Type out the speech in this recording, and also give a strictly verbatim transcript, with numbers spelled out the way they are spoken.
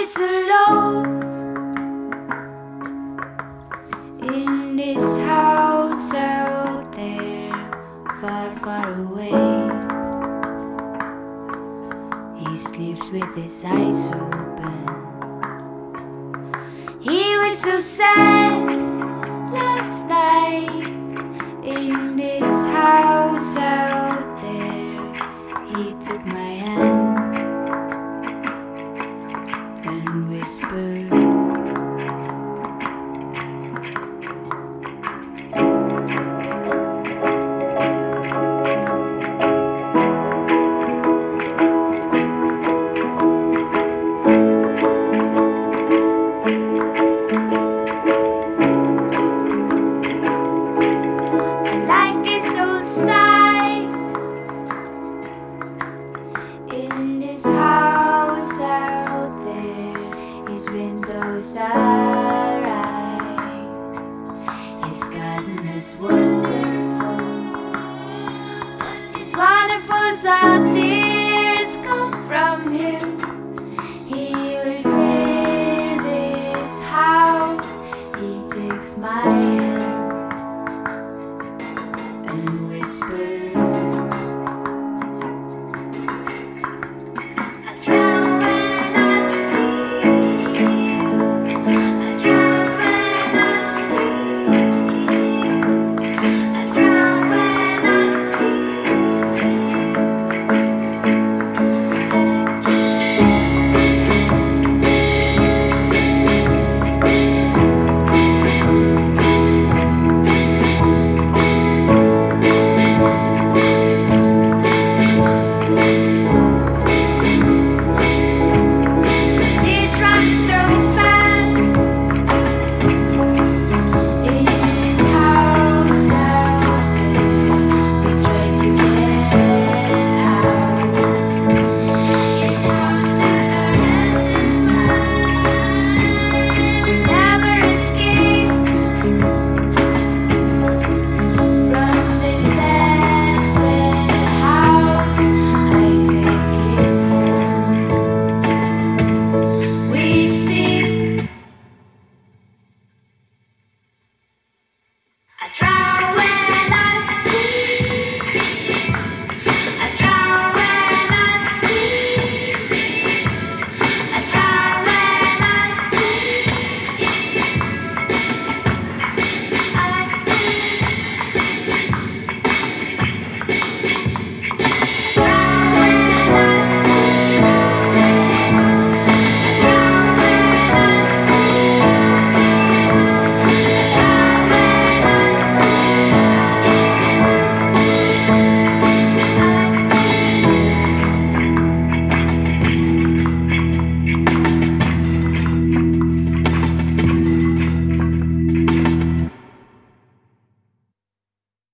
is alone in this house out there, far, far away. He sleeps with his eyes open. He was so sad last night in this house out there. He took my hand and whispered, I like his old style in this house out there. His windows are right. His garden is wonderful. What these wonderful sound tears come from him. He will fill this house. He takes my hand.